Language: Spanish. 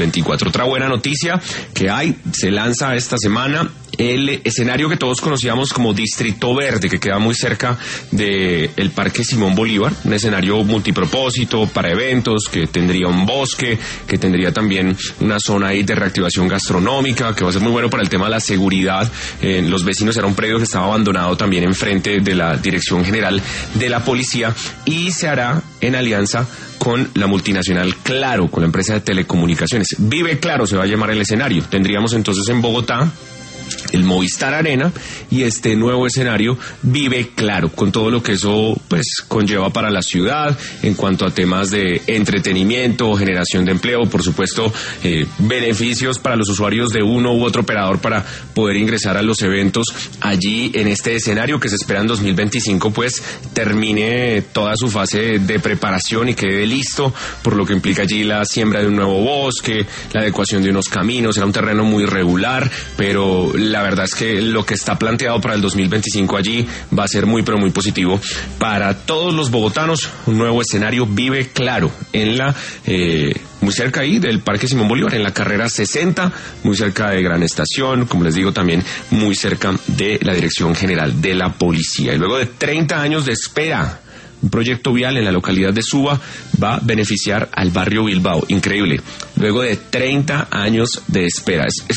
2024. Otra buena noticia que hay, se lanza esta semana el escenario que todos conocíamos como Distrito Verde, que queda muy cerca del Parque Simón Bolívar, un escenario multipropósito para eventos, que tendría un bosque, que tendría también una zona ahí de reactivación gastronómica, que va a ser muy bueno para el tema de la seguridad. Los vecinos, era un predio que estaba abandonado también enfrente de la Dirección General de la Policía, y se hará en alianza con la multinacional Claro, con la empresa de telecomunicaciones. Vive Claro se va a llamar el escenario. Tendríamos entonces en Bogotá el Movistar Arena y este nuevo escenario Vive Claro, con todo lo que eso pues conlleva para la ciudad en cuanto a temas de entretenimiento, generación de empleo, por supuesto beneficios para los usuarios de uno u otro operador para poder ingresar a los eventos allí en este escenario, que se espera en 2025 pues termine toda su fase de preparación y quede listo, por lo que implica allí la siembra de un nuevo bosque, la adecuación de unos caminos. Era un terreno muy regular, pero la verdad es que lo que está planteado para el 2025 allí va a ser muy pero muy positivo para todos los bogotanos. Un nuevo escenario Vive Claro en la muy cerca ahí del Parque Simón Bolívar, en la carrera 60, muy cerca de Gran Estación, como les digo, también muy cerca de la Dirección General de la Policía. Y luego de 30 años de espera, un proyecto vial en la localidad de Suba va a beneficiar al barrio Bilbao. Increíble. Luego de 30 años de espera.